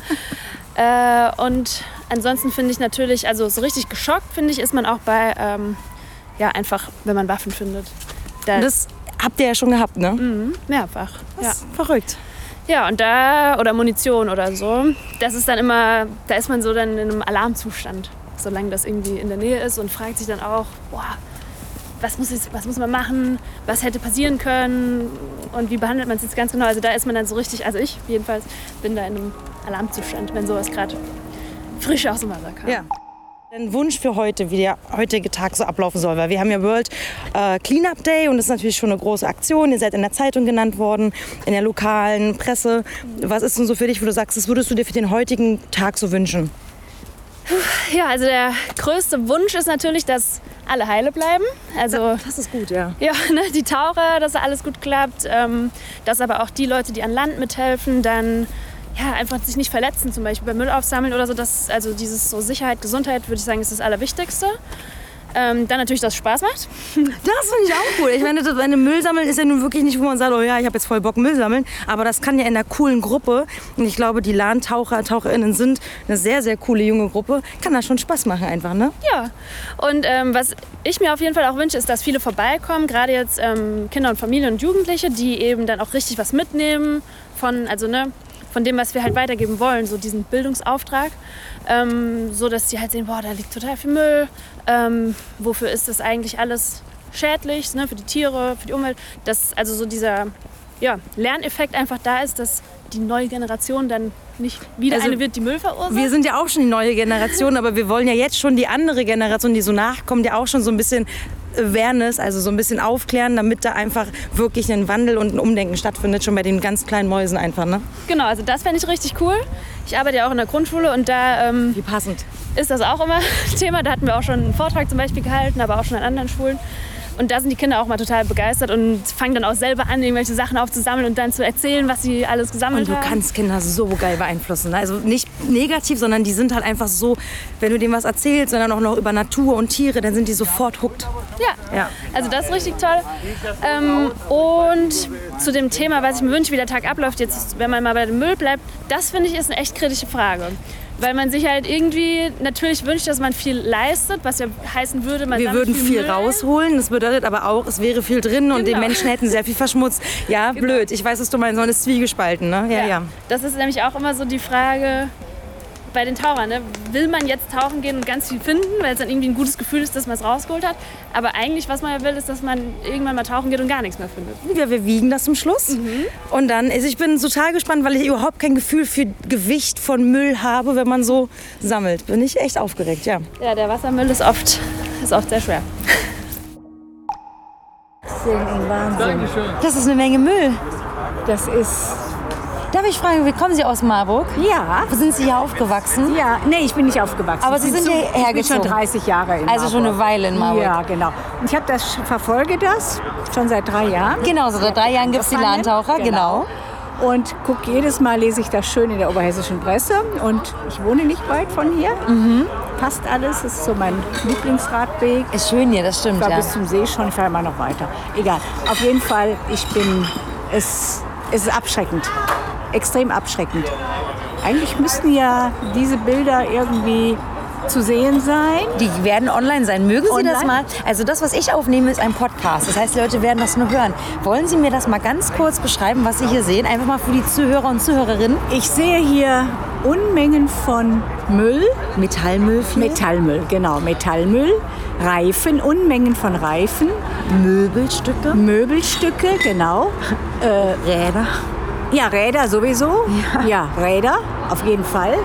äh, und ansonsten finde ich natürlich, also so richtig geschockt finde ich, ist man auch bei, ähm, ja einfach, wenn man Waffen findet. Da, das habt ihr ja schon gehabt, ne? Mhm, mehrfach. Das ja. ist verrückt. Ja, und da, oder Munition oder so, das ist dann immer, da ist man so dann in einem Alarmzustand, solange das irgendwie in der Nähe ist und fragt sich dann auch, boah, was muss, ich, was muss man machen, was hätte passieren können und wie behandelt man es jetzt ganz genau. Also da ist man dann so richtig, also ich jedenfalls bin da in einem Alarmzustand, wenn sowas gerade frisch aus dem Wasser kam. Ja. Ein Wunsch für heute, wie der heutige Tag so ablaufen soll, weil wir haben ja World äh, Cleanup Day und das ist natürlich schon eine große Aktion. Ihr seid in der Zeitung genannt worden, in der lokalen Presse. Was ist denn so für dich, wo du sagst, was würdest du dir für den heutigen Tag so wünschen? Ja, also der größte Wunsch ist natürlich, dass alle heile bleiben. Also, Das ist gut, ja. ja, ne, die Taucher, dass alles gut klappt, ähm, dass aber auch die Leute, die an Land mithelfen, dann ja, einfach sich nicht verletzen, zum Beispiel beim Müll aufsammeln oder so. Das, also dieses so Sicherheit, Gesundheit, würde ich sagen, ist das Allerwichtigste. Ähm, dann natürlich, dass es Spaß macht. Das finde ich auch cool. Ich meine, das, eine Müll sammeln ist ja nun wirklich nicht, wo man sagt, oh ja, ich habe jetzt voll Bock Müll sammeln. Aber das kann ja in einer coolen Gruppe, und ich glaube, die LAN-Taucher, TaucherInnen sind eine sehr, sehr coole junge Gruppe, kann das schon Spaß machen einfach, ne? Ja, und ähm, was ich mir auf jeden Fall auch wünsche, ist, dass viele vorbeikommen, gerade jetzt ähm, Kinder und Familien und Jugendliche, die eben dann auch richtig was mitnehmen von, also ne, von dem, was wir halt weitergeben wollen, so diesen Bildungsauftrag, ähm, so dass die halt sehen, boah, da liegt total viel Müll, ähm, wofür ist das eigentlich alles schädlich, ne, für die Tiere, für die Umwelt, dass also so dieser ja, Lerneffekt einfach da ist, dass die neue Generation dann nicht wieder Also, eine wird, die Müll verursacht. Wir sind ja auch schon die neue Generation, aber wir wollen ja jetzt schon die andere Generation, die so nachkommt, ja auch schon so ein bisschen Awareness, also so ein bisschen aufklären, damit da einfach wirklich ein Wandel und ein Umdenken stattfindet, schon bei den ganz kleinen Mäusen einfach, ne? Genau, also das fände ich richtig cool. Ich arbeite ja auch in der Grundschule und da ähm, Wie passend. ist das auch immer Thema. Da hatten wir auch schon einen Vortrag zum Beispiel gehalten, aber auch schon an anderen Schulen. Und da sind die Kinder auch mal total begeistert und fangen dann auch selber an, irgendwelche Sachen aufzusammeln und dann zu erzählen, was sie alles gesammelt Und du haben. kannst Kinder so geil beeinflussen. Ne? Also nicht negativ, sondern die sind halt einfach so, wenn du denen was erzählst, sondern auch noch über Natur und Tiere, dann sind die sofort hooked. Ja. Ja. Also das ist richtig toll. Ähm, und zu dem Thema, was ich mir wünsche, wie der Tag abläuft, jetzt, wenn man mal bei dem Müll bleibt, das finde ich ist eine echt kritische Frage. Weil man sich halt irgendwie natürlich wünscht, dass man viel leistet, was ja heißen würde, man Wir sammelt würden viel Müll. rausholen, das bedeutet aber auch, es wäre viel drin und die Genau. Menschen hätten sehr viel verschmutzt. Ja, blöd, ich weiß, was du meinst, sondern es ist zwiegespalten, ne? Ja, ja. Das ist nämlich auch immer so die Frage bei den Tauchern. Ne? Will man jetzt tauchen gehen und ganz viel finden, weil es dann irgendwie ein gutes Gefühl ist, dass man es rausgeholt hat. Aber eigentlich, was man ja will, ist, dass man irgendwann mal tauchen geht und gar nichts mehr findet. Ja, wir wiegen das zum Schluss. Und dann, also ich bin total gespannt, weil ich überhaupt kein Gefühl für Gewicht von Müll habe, wenn man so sammelt. Bin ich echt aufgeregt, ja. Ja, der Wassermüll ist oft, ist oft sehr schwer. Wahnsinn. Das ist eine Menge Müll. Das ist, Darf ich fragen, wie kommen Sie aus Marburg? ja, Sind Sie hier aufgewachsen? ja, nee, ich bin nicht aufgewachsen. Aber Sie Ich bin sind zu- hierher Ich bin schon gezogen. dreißig Jahre in Also schon eine Marburg. Weile in Marburg. Ja, genau. Und ich habe das, verfolge das schon seit drei Jahren. Genau, so seit drei Jahren gibt es die Angefangen, Lahntaucher, genau. Und guck, jedes Mal lese ich das schön in der oberhessischen Presse. Und ich wohne nicht weit von hier. Mhm. Passt alles. Das ist so mein Lieblingsradweg. Ist schön hier, das stimmt, Ich war ja. bis zum See schon, ich fahre immer noch weiter. Egal. Auf jeden Fall, ich bin, es, es ist abschreckend. Extrem abschreckend. Eigentlich müssten ja diese Bilder irgendwie zu sehen sein. Die werden online sein. Mögen Sie das Online? mal? Also das, was ich aufnehme, ist ein Podcast. Das heißt, die Leute werden das nur hören. Wollen Sie mir das mal ganz kurz beschreiben, was Sie hier sehen? Einfach mal für die Zuhörer und Zuhörerinnen. Ich sehe hier Unmengen von Müll. Metallmüll viel. Metallmüll, genau, Metallmüll. Reifen, Unmengen von Reifen. Möbelstücke. Möbelstücke, genau. Räder. Ja, Räder sowieso. Ja. Ja, Räder, auf jeden Fall.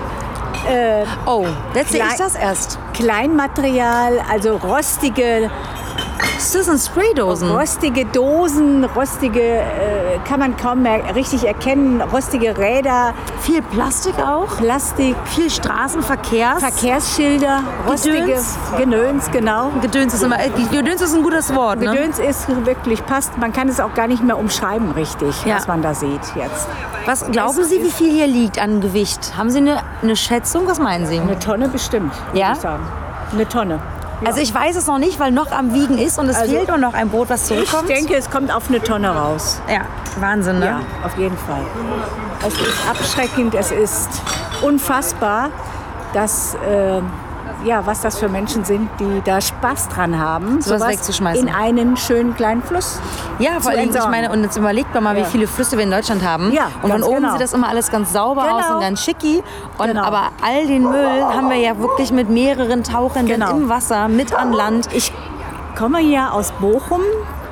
Äh, Oh, jetzt sehe ich Klein- das erst. Kleinmaterial, also rostige, Das sind Spraydosen. rostige Dosen, rostige, äh, kann man kaum mehr richtig erkennen, rostige Räder, Viel Plastik auch. Plastik, Viel Straßenverkehrs. Verkehrsschilder, rostige Gedöns. Gedöns, genau. Gedöns ist immer. Gedöns ist ein gutes Wort, ne? Gedöns ist wirklich passt, man kann es auch gar nicht mehr umschreiben richtig, Ja. was man da sieht jetzt. Was glauben Es Sie, wie ist- viel hier liegt an Gewicht? Haben Sie eine, eine Schätzung? Was meinen Sie? Eine Tonne bestimmt, würde Ja? ich sagen. Eine Tonne. Also ich weiß es noch nicht, weil noch am Wiegen ist und es Also, fehlt nur noch ein Boot, was Ich zurückkommt. denke, es kommt auf eine Tonne raus. Ja, Wahnsinn, ne? Ja, auf jeden Fall. Es ist abschreckend, es ist unfassbar, dass, äh, ja, was das für Menschen sind, die da Spaß dran haben, Sowas wegzuschmeißen. in einen schönen kleinen Fluss. Ja, zu vor allem, ich entsorgen. meine, und jetzt überlegt man mal, wie Ja. viele Flüsse wir in Deutschland haben. Ja, und von ganz oben genau. sieht das immer alles ganz sauber Genau. aus und ganz schicki. Und Genau. aber all den Müll haben wir ja wirklich mit mehreren Tauchenden Genau. im Wasser, mit an Land. Ich komme ja aus Bochum,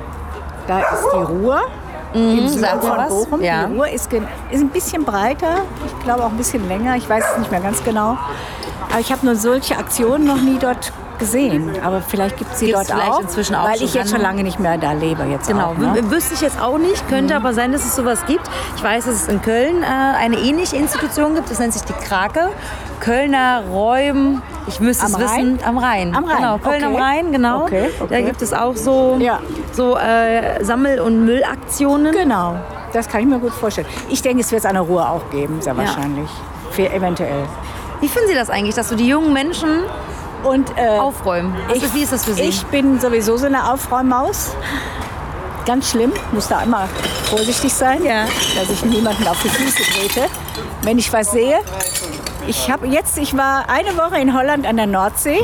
da ist die Ruhr. Im Süden sag mir von was. Bochum. Ja. Die Ruhr ist, gen- ist ein bisschen breiter, ich glaube auch ein bisschen länger, ich weiß es nicht mehr ganz genau. Aber ich habe nur solche Aktionen noch nie dort gesehen, aber vielleicht gibt es sie Gibt's dort vielleicht auch, inzwischen auch weil schon ich jetzt schon an- lange nicht mehr da lebe. Jetzt Genau, auch, ne? w- wüsste ich jetzt auch nicht, könnte aber sein, dass es sowas gibt. Ich weiß, dass es in Köln äh, eine ähnliche Institution gibt, das nennt sich die Krake. Kölner Räum, ich müsste es Am wissen, Rhein? am Rhein. Am Rhein, Genau, Köln am okay. Rhein, genau. Okay, Da okay. gibt es auch so, Ja. so äh, Sammel- und Müllaktionen. Genau, das kann ich mir gut vorstellen. Ich denke, es wird es an der Ruhr auch geben, sehr wahrscheinlich. Für eventuell. Wie finden Sie das eigentlich, dass so die jungen Menschen Und äh, aufräumen? Was ich, ist, wie ist das für Sie? Ich bin sowieso so eine Aufräummaus. Ganz schlimm, muss da immer vorsichtig sein, Ja. dass ich niemanden auf die Füße trete. Wenn ich was sehe, ich habe jetzt, ich war eine Woche in Holland an der Nordsee.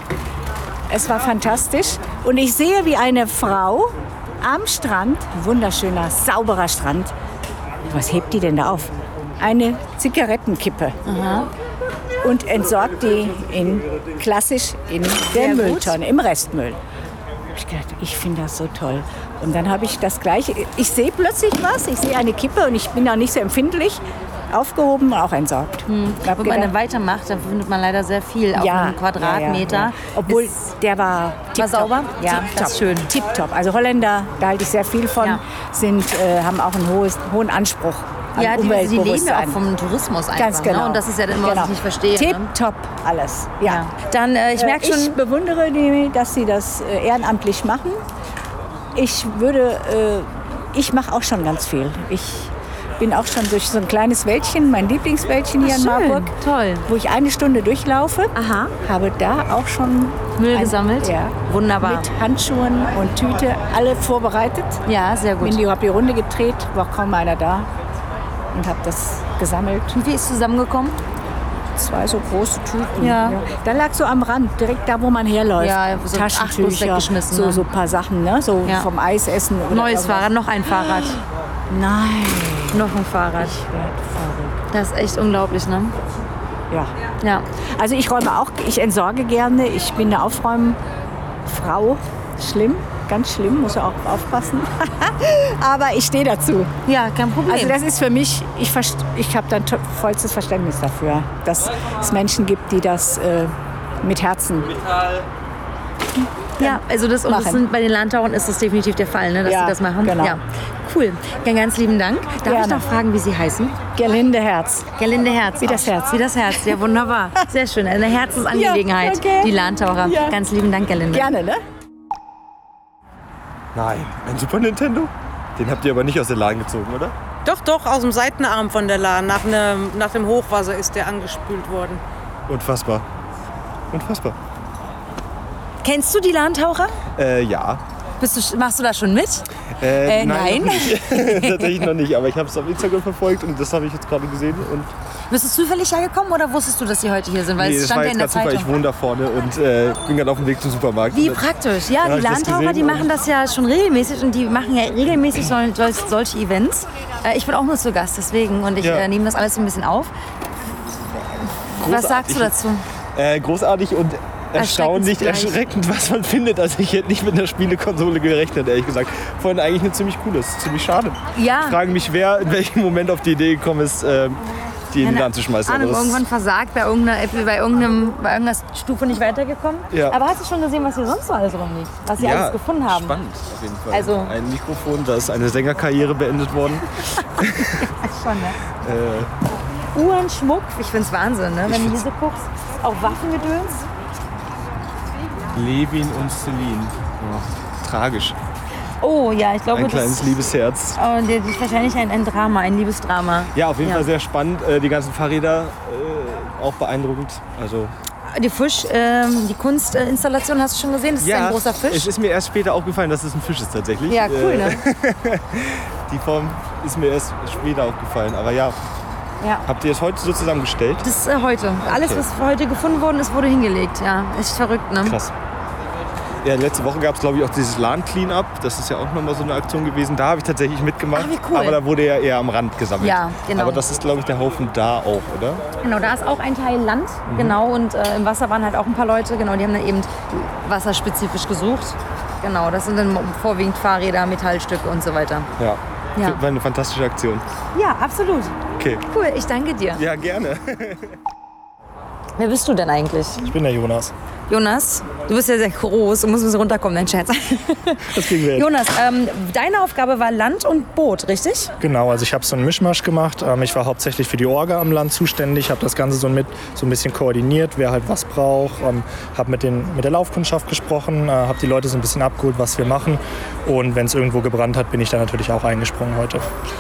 Es war fantastisch und ich sehe, wie eine Frau am Strand, wunderschöner, sauberer Strand. Was hebt die denn da auf? Eine Zigarettenkippe. Und entsorgt die in, klassisch in der gut. Mülltonne, im Restmüll. Hab ich gedacht, ich finde das so toll. Und dann habe ich das Gleiche. Ich sehe plötzlich was, ich sehe eine Kippe und ich bin auch nicht so empfindlich. Aufgehoben und auch entsorgt. Hm. Wenn man dann weitermacht, dann findet man leider sehr viel auf einem Quadratmeter. Ja, ja. Obwohl Ist- der war tipptopp. sauber? Ja, Tipptopp. das ist schön. Tipptopp. Also Holländer, da halte ich sehr viel von, Ja. sind, äh, haben auch einen hohes, hohen Anspruch an ja, die, sie leben ja Umweltbewusstsein. auch vom Tourismus einfach. Ganz genau. Ne? Und das ist ja dann immer, genau. was ich nicht verstehe. Ne? Tipptopp alles. Ja. Ja. Dann, äh, ich merke Äh, schon, Ich bewundere die, dass sie das äh, ehrenamtlich machen. Ich würde, äh, ich mache auch schon ganz viel. Ich bin auch schon durch so ein kleines Wäldchen, mein Lieblingswäldchen hier in schön, Marburg, toll. wo ich eine Stunde durchlaufe, Aha. habe da auch schon Müll ein- gesammelt? Ja. Wunderbar. Mit Handschuhen und Tüte, alle vorbereitet. Ja, sehr gut. Bin die, hab die Runde gedreht, war kaum einer da und habe das gesammelt. Wie viel ist zusammengekommen? Zwei so große Tüten. Ja. Da lag so am Rand, direkt da, wo man herläuft. Ja, so achtlos Taschentücher, weggeschmissen, so, ne? so ein paar Sachen, ne? So Ja. vom Eis essen. Oder Neues irgendwas. Fahrrad, noch ein Fahrrad. Nein. Noch ein Fahrrad. Das ist echt unglaublich, ne? Ja. Ja. Also ich räume auch, ich entsorge gerne. Ich bin eine Aufräumfrau. Schlimm, ganz schlimm, muss ja auch aufpassen. Aber ich stehe dazu. Ja, kein Problem. Also das ist für mich, ich, verst- ich habe dann to- vollstes Verständnis dafür, dass es Menschen gibt, die das äh, mit Herzen. ja, also das, und das machen. sind, bei den Landtauern ist das definitiv der Fall, ne, dass Ja, sie das machen. genau. Ja, cool. Ja, ganz lieben Dank. Darf ich Gerne. noch fragen, wie Sie heißen? Gerlinde Herz. Gerlinde Herz. Wie das Auch. Herz. Wie das Herz. Ja, wunderbar. Sehr schön. Eine Herzensangelegenheit, Ja, okay. die Landtaucher. Ja. Ganz lieben Dank, Gerlinde. Gerne, ne? Nein, ein Super Nintendo? Den habt ihr aber nicht aus der Laden gezogen, oder? Doch, doch, aus dem Seitenarm von der Lahn. Nach, ne, nach dem Hochwasser ist der angespült worden. Unfassbar. Unfassbar. Kennst du die Landtaucher? Äh, ja. Bist du, machst du da schon mit? Äh, Äh, nein. Noch nicht. Tatsächlich noch nicht, aber ich habe es auf Instagram verfolgt und das habe ich jetzt gerade gesehen. Und Bist du zufällig hergekommen oder wusstest du, dass sie heute hier sind? Weil nee, es das stand war ja jetzt in der gerade super. Zeitung. Ich wohne da vorne und äh, bin gerade auf dem Weg zum Supermarkt. Wie Und- praktisch. Ja, Ja, die hab ich das Landtaucher, gesehen die und- machen das ja schon regelmäßig und die machen ja regelmäßig sol sol solche Events. Äh, ich bin auch nur zu Gast, deswegen. Und ich Ja. äh, nehme das alles so ein bisschen auf. Was sagst du dazu? Äh, großartig und erstaunlich zugleich. erschreckend, was man findet. Also ich hätte nicht mit einer Spielekonsole gerechnet, ehrlich gesagt. Vorhin eigentlich eine ziemlich coole. Das ist ziemlich schade. Ja. Ich frage mich, wer in welchem Moment auf die Idee gekommen ist, ähm, die in den Laden zu schmeißen. Ahnung, Aber das- irgendwann versagt, bei irgendeiner, bei, irgendeinem, bei irgendeiner Stufe nicht weitergekommen. Ja. Aber hast du schon gesehen, was hier sonst so alles rumliegt? Was sie ja, alles gefunden haben? Spannend auf jeden Fall. Also- Ein Mikrofon, da ist eine Sängerkarriere beendet worden. Schon, ne? äh, Uhren, Schmuck, ich find's Wahnsinn, ne? wenn du hier find's- so guckst. Auch Waffengedöns. Levin und Celine. Oh, tragisch. Oh ja, ich glaube, Ein das kleines Liebesherz. oh, das ist wahrscheinlich ein, ein Drama, ein Liebesdrama. Ja, auf jeden Ja. Fall sehr spannend. Äh, die ganzen Fahrräder äh, auch beeindruckend. Also Die Fisch, ähm, die Kunstinstallation hast du schon gesehen? Das ist ein großer es Fisch. ist mir erst später aufgefallen, dass es ein Fisch ist tatsächlich. Ja, cool, Äh, ne? Die Form ist mir erst später aufgefallen. Aber ja, Ja. habt ihr es heute so zusammengestellt? Das ist äh, heute. Alles, Okay. was heute gefunden worden ist, wurde hingelegt. Ja, ist verrückt, ne? Krass. Ja, letzte Woche gab es, glaube ich, auch dieses LAN-Clean-Up. Das ist ja auch nochmal so eine Aktion gewesen. Da habe ich tatsächlich mitgemacht. Ach, wie cool. Aber da wurde ja eher am Rand gesammelt. Ja, genau. Aber das ist, glaube ich, der Haufen da auch, oder? Genau, da ist auch ein Teil Land, Mhm. genau, und äh, im Wasser waren halt auch ein paar Leute, genau, die haben dann eben wasserspezifisch gesucht. Genau, das sind dann vorwiegend Fahrräder, Metallstücke und so weiter. Ja. Ja. War eine fantastische Aktion. Ja, absolut. Okay. Cool, ich danke dir. Ja, gerne. Wer bist du denn eigentlich? Ich bin der Jonas. Jonas, du bist ja sehr groß, du musst ein bisschen runterkommen, dein Scherz. Das kriegen wir hin. Jonas, ähm, deine Aufgabe war Land und Boot, richtig? Genau, also ich habe so einen Mischmasch gemacht. Ähm, ich war hauptsächlich für die Orga am Land zuständig, habe das Ganze so mit so ein bisschen koordiniert, wer halt was braucht. Ähm, habe mit, den, mit der Laufkundschaft gesprochen, äh, habe die Leute so ein bisschen abgeholt, was wir machen. Und wenn es irgendwo gebrannt hat, bin ich da natürlich auch eingesprungen heute.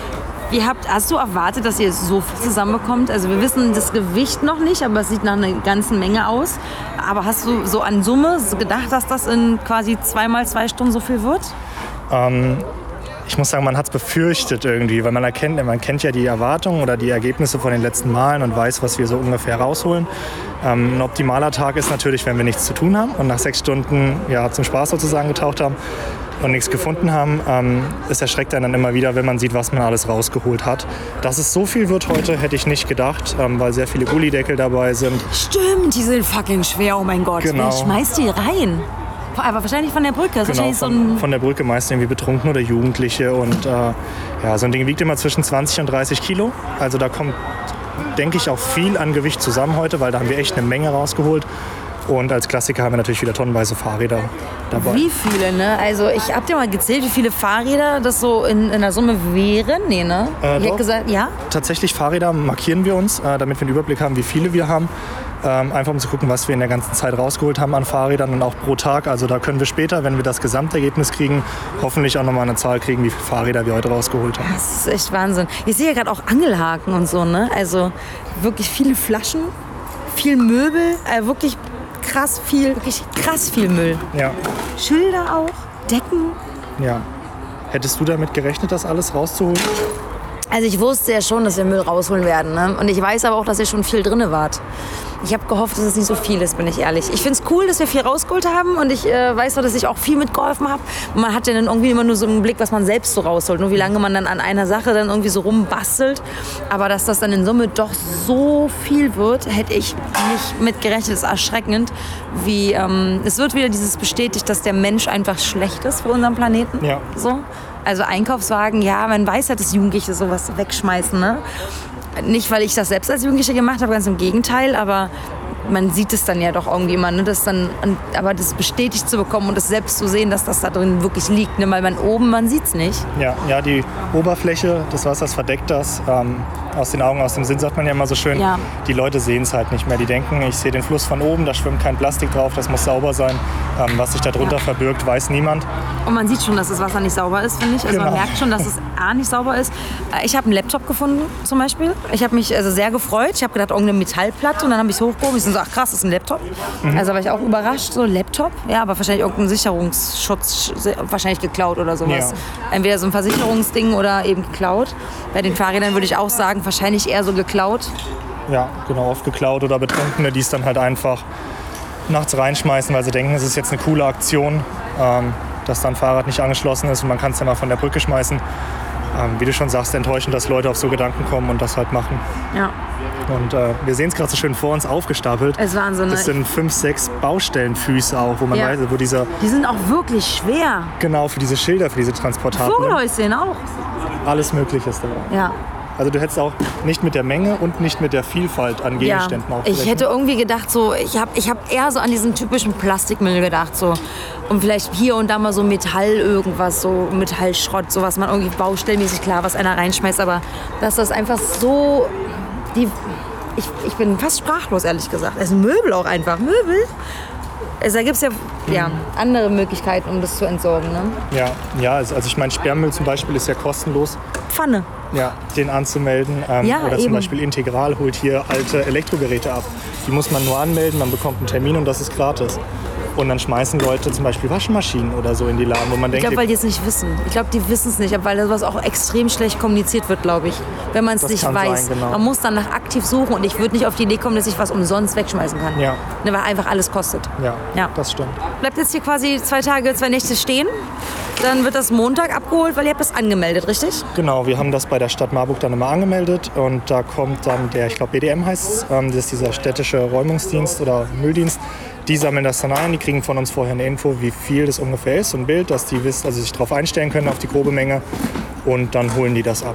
Wie habt, hast du erwartet, dass ihr so viel zusammenbekommt? Also wir wissen das Gewicht noch nicht, aber es sieht nach einer ganzen Menge aus. Aber hast du so an Summe gedacht, dass das in quasi zweimal zwei Stunden so viel wird? Ähm, ich muss sagen, man hat es befürchtet irgendwie, weil man erkennt, man kennt ja die Erwartungen oder die Ergebnisse von den letzten Malen und weiß, was wir so ungefähr rausholen. Ähm, ein optimaler Tag ist natürlich, wenn wir nichts zu tun haben und nach sechs Stunden ja, zum Spaß sozusagen getaucht haben und nichts gefunden haben. Ähm, es erschreckt einen dann immer wieder, wenn man sieht, was man alles rausgeholt hat. Dass es so viel wird heute, hätte ich nicht gedacht, ähm, weil sehr viele Gullideckel dabei sind. Stimmt, die sind fucking schwer, oh mein Gott. Genau. Wer schmeißt die rein? Aber wahrscheinlich von der Brücke. Das ist Genau, wahrscheinlich so von, ein von der Brücke meist irgendwie Betrunken oder Jugendliche. Und äh, ja, so ein Ding wiegt immer zwischen zwanzig und dreißig Kilo. Also da kommt, denke ich, auch viel an Gewicht zusammen heute, weil da haben wir echt eine Menge rausgeholt. Und als Klassiker haben wir natürlich wieder tonnenweise Fahrräder dabei. Wie viele, ne? Also ich hab dir mal gezählt, wie viele Fahrräder das so in, in der Summe wären. Nee, ne? Äh, ich doch. hätte gesagt, ja. Tatsächlich Fahrräder markieren wir uns, äh, damit wir einen Überblick haben, wie viele wir haben. Ähm, einfach um zu gucken, was wir in der ganzen Zeit rausgeholt haben an Fahrrädern und auch pro Tag. Also da können wir später, wenn wir das Gesamtergebnis kriegen, hoffentlich auch nochmal eine Zahl kriegen, wie viele Fahrräder wir heute rausgeholt haben. Das ist echt Wahnsinn. Ich sehe ja gerade auch Angelhaken und so, ne? Also wirklich viele Flaschen, viel Möbel, äh, wirklich krass viel, wirklich krass viel Müll. Ja, Schilder auch, Decken. ja. Hättest du damit gerechnet, das alles rauszuholen? Also ich wusste ja schon, dass wir Müll rausholen werden, ne? Und ich weiß aber auch, dass ihr schon viel drin wart. Ich habe gehofft, dass es nicht so viel ist, bin ich ehrlich. Ich finde es cool, dass wir viel rausgeholt haben und ich äh, weiß auch, dass ich auch viel mitgeholfen habe. Man hat ja dann irgendwie immer nur so einen Blick, was man selbst so rausholt, nur wie lange man dann an einer Sache dann irgendwie so rumbastelt. Aber dass das dann in Summe doch so viel wird, hätte ich nicht mitgerechnet. Das ist erschreckend. Wie, ähm, es wird wieder dieses bestätigt, dass der Mensch einfach schlecht ist für unseren Planeten. Ja. So. Also Einkaufswagen, ja, man weiß ja, dass Jugendliche sowas wegschmeißen, ne? Nicht, weil ich das selbst als Jugendliche gemacht habe, ganz im Gegenteil, aber man sieht es dann ja doch irgendwie immer, ne? Das dann, aber das bestätigt zu bekommen und das selbst zu sehen, dass das da drin wirklich liegt, ne? Weil man oben, man sieht es nicht. Ja, ja, die Oberfläche des Wassers verdeckt das. Ähm, aus den Augen, aus dem Sinn sagt man ja immer so schön. Ja. Die Leute sehen es halt nicht mehr. Die denken, ich sehe den Fluss von oben, da schwimmt kein Plastik drauf, das muss sauber sein. Ähm, was sich darunter Ja. verbirgt, weiß niemand. Und man sieht schon, dass das Wasser nicht sauber ist, finde ich. Also Genau. man merkt schon, dass es A, nicht sauber ist. Ich habe einen Laptop gefunden, zum Beispiel. Ich habe mich also sehr gefreut. Ich habe gedacht, irgendeine Metallplatte. Und dann habe ich es hochgehoben. Ich so, ach krass, das ist ein Laptop. Mhm. Also war ich auch überrascht, so Laptop. Ja, aber wahrscheinlich irgendein Sicherungsschutz, wahrscheinlich geklaut oder sowas. Ja. Entweder so ein Versicherungsding oder eben geklaut. Bei den Fahrrädern würde ich auch sagen, wahrscheinlich eher so geklaut. Ja, genau, oft geklaut oder Betrunkene, die es dann halt einfach nachts reinschmeißen, weil sie denken, es ist jetzt eine coole Aktion, ähm, dass da ein Fahrrad nicht angeschlossen ist und man kann es dann mal von der Brücke schmeißen. Ähm, wie du schon sagst, enttäuschend, dass Leute auf so Gedanken kommen und das halt machen. Ja. Und äh, wir sehen es gerade so schön vor uns aufgestapelt. Es ist Wahnsinn, ne? Das sind fünf, sechs Baustellenfüße auch, wo man Ja. weiß, wo dieser, Die sind auch wirklich schwer. genau für diese Schilder, für diese Transportable, Vogelhäuschen auch. alles Mögliche ist dabei. Ja. Also du hättest auch nicht mit der Menge und nicht mit der Vielfalt an Gegenständen Ja, aufgerechnet. ich hätte irgendwie gedacht, so, ich habe ich hab eher so an diesen typischen Plastikmüll gedacht. So. Und vielleicht hier und da mal so Metall irgendwas, so Metallschrott, so was man irgendwie baustellenmäßig, klar, was einer reinschmeißt. Aber dass das einfach so... Die, ich, ich bin fast sprachlos, ehrlich gesagt. Also Möbel auch einfach. Möbel. Also da gibt es ja, ja andere Möglichkeiten, um das zu entsorgen. Ne? Ja, ja, also ich meine, Sperrmüll zum Beispiel ist ja kostenlos. Pfanne. Ja, den anzumelden. Ähm, Ja, oder zum eben. Beispiel Integral holt hier alte Elektrogeräte ab. Die muss man nur anmelden, man bekommt einen Termin und das ist gratis. Und dann schmeißen Leute zum Beispiel Waschmaschinen oder so in die Laden, wo man Ich denkt, glaube, weil die es nicht wissen. Ich glaube, die wissen es nicht, weil das was auch extrem schlecht kommuniziert wird, glaube ich. Wenn man es Das nicht kann weiß. sein, genau. Man muss danach aktiv suchen und ich würde nicht auf die Idee kommen, dass ich was umsonst wegschmeißen kann. Ja. Ne, weil einfach alles kostet. ja, Ja. das stimmt. Bleibt jetzt hier quasi zwei Tage, zwei Nächte stehen. Dann wird das Montag abgeholt, weil ihr habt das angemeldet, richtig? Genau, wir haben das bei der Stadt Marburg dann immer angemeldet und da kommt dann der, ich glaube B D M heißt es, ähm, das ist dieser städtische Räumungsdienst oder Mülldienst. Die sammeln das dann ein, die kriegen von uns vorher eine Info, wie viel das ungefähr ist, so ein Bild, dass die wissen, also sich darauf einstellen können, auf die grobe Menge und dann holen die das ab.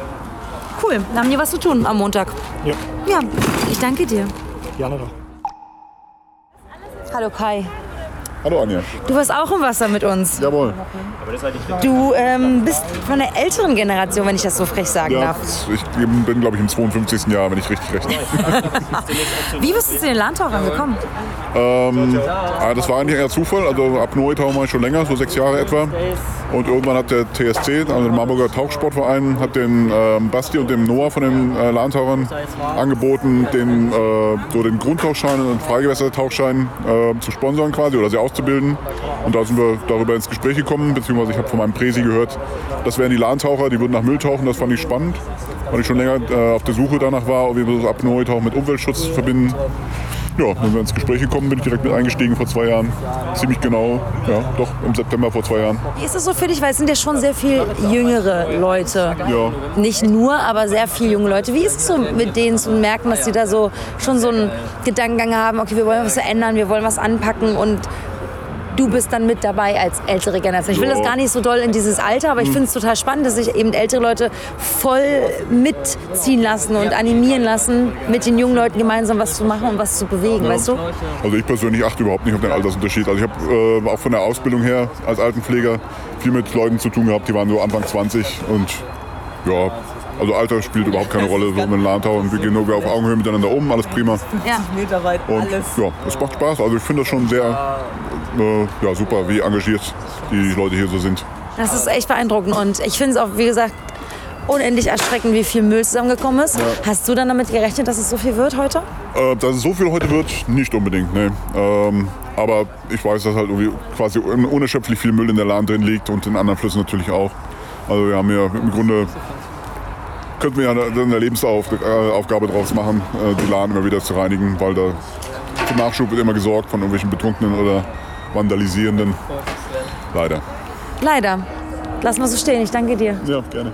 Cool, dann haben die was zu tun am Montag. Ja, Ja, ich danke dir. gerne doch. Hallo Kai. Hallo Anja. Du warst auch im Wasser mit uns. Jawohl. Du ähm, bist von der älteren Generation, wenn ich das so frech sagen Ja, darf. ich bin, glaube ich, im zweiundfünfzigsten Jahr, wenn ich richtig rechne. Wie bist du zu den Landtauchern gekommen? Ähm, ah, das war eigentlich eher Zufall. Also Apnoe tauchen wir schon länger, so sechs Jahre etwa. Und irgendwann hat der T S C, also der Marburger Tauchsportverein, hat den ähm, Basti und dem Noah von den äh, Lahntauchern angeboten, den, äh, so den Grundtauchschein und Freigewässertauchschein äh, zu sponsern quasi oder sie auszubilden. Und da sind wir darüber ins Gespräch gekommen, beziehungsweise ich habe von meinem Präsi gehört, das wären die Lahntaucher, die würden nach Müll tauchen. Das fand ich spannend, weil ich schon länger äh, auf der Suche danach war, ob wir das Apnoe-Tauchen mit Umweltschutz verbinden. Ja, wenn wir ins Gespräch gekommen, bin ich direkt mit eingestiegen vor zwei Jahren. Ziemlich genau, ja, doch im September vor zwei Jahren. Wie ist das so für dich? Weil es sind ja schon sehr viel jüngere Leute. Ja. Nicht nur, aber sehr viele junge Leute. Wie ist es so mit denen zu merken, dass sie da so schon so einen Gedankengang haben, okay, wir wollen was ändern, wir wollen was anpacken und du bist dann mit dabei als ältere Generation. Ich will Ja. das gar nicht so doll in dieses Alter, aber ich finde es total spannend, dass sich eben ältere Leute voll mitziehen lassen und animieren lassen, mit den jungen Leuten gemeinsam was zu machen und was zu bewegen, Ja. weißt du? Also ich persönlich achte überhaupt nicht auf den Altersunterschied. Also ich habe äh, auch von der Ausbildung her als Altenpfleger viel mit Leuten zu tun gehabt, die waren so Anfang zwanzig und ja, also Alter spielt überhaupt keine Rolle so mit Lahntau und wir gehen nur auf Augenhöhe miteinander um, alles prima. Ja. Und ja, es macht Spaß. Also ich finde das schon sehr äh, ja, super, wie engagiert die Leute hier so sind. Das ist echt beeindruckend und ich finde es auch, wie gesagt, unendlich erschreckend, wie viel Müll zusammengekommen ist. Ja. Hast du dann damit gerechnet, dass es so viel wird heute? Äh, dass es so viel heute wird, nicht unbedingt, ne. Ähm, aber ich weiß, dass halt irgendwie quasi unerschöpflich viel Müll in der Lahn drin liegt und in anderen Flüssen natürlich auch. Also wir haben hier im Grunde, könnten wir ja eine Lebensaufgabe draus machen, die Lahn immer wieder zu reinigen, weil da für Nachschub wird immer gesorgt von irgendwelchen Betrunkenen oder Vandalisierenden. Leider. Leider. Lass mal so stehen, ich danke dir. Ja, gerne.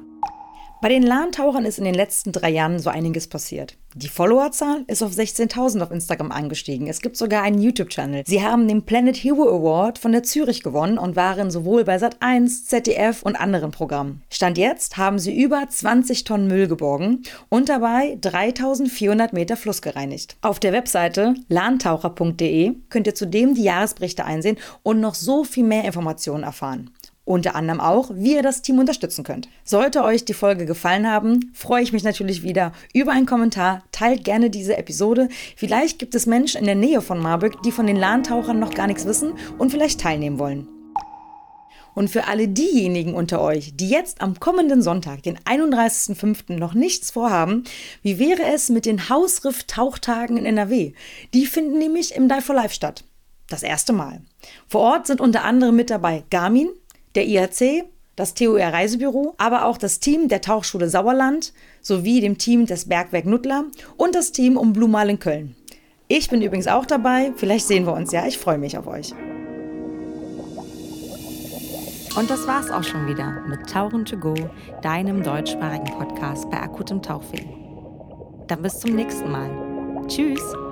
Bei den Lahntauchern ist in den letzten drei Jahren so einiges passiert. Die Followerzahl ist auf sechzehntausend auf Instagram angestiegen. Es gibt sogar einen YouTube-Channel. Sie haben den Planet Hero Award von der Zürich gewonnen und waren sowohl bei Sat eins, Z D F und anderen Programmen. Stand jetzt haben sie über zwanzig Tonnen Müll geborgen und dabei dreitausendvierhundert Meter Fluss gereinigt. Auf der Webseite lahntaucher punkt de könnt ihr zudem die Jahresberichte einsehen und noch so viel mehr Informationen erfahren. Unter anderem auch, wie ihr das Team unterstützen könnt. Sollte euch die Folge gefallen haben, freue ich mich natürlich wieder über einen Kommentar. Teilt gerne diese Episode. Vielleicht gibt es Menschen in der Nähe von Marburg, die von den Lahntauchern noch gar nichts wissen und vielleicht teilnehmen wollen. Und für alle diejenigen unter euch, die jetzt am kommenden Sonntag, den einunddreißigsten fünften noch nichts vorhaben, wie wäre es mit den Hausriff-Tauchtagen in N R W? Die finden nämlich im Dive for Life statt. Das erste Mal. Vor Ort sind unter anderem mit dabei Garmin, der I H C, das T O R Reisebüro, aber auch das Team der Tauchschule Sauerland sowie dem Team des Bergwerk Nuttlar und das Team um Blue Mal in Köln. Ich bin übrigens auch dabei, vielleicht sehen wir uns ja, ich freue mich auf euch. Und das war's auch schon wieder mit Tauchen to go, deinem deutschsprachigen Podcast bei akutem Tauchfilm. Dann bis zum nächsten Mal. Tschüss!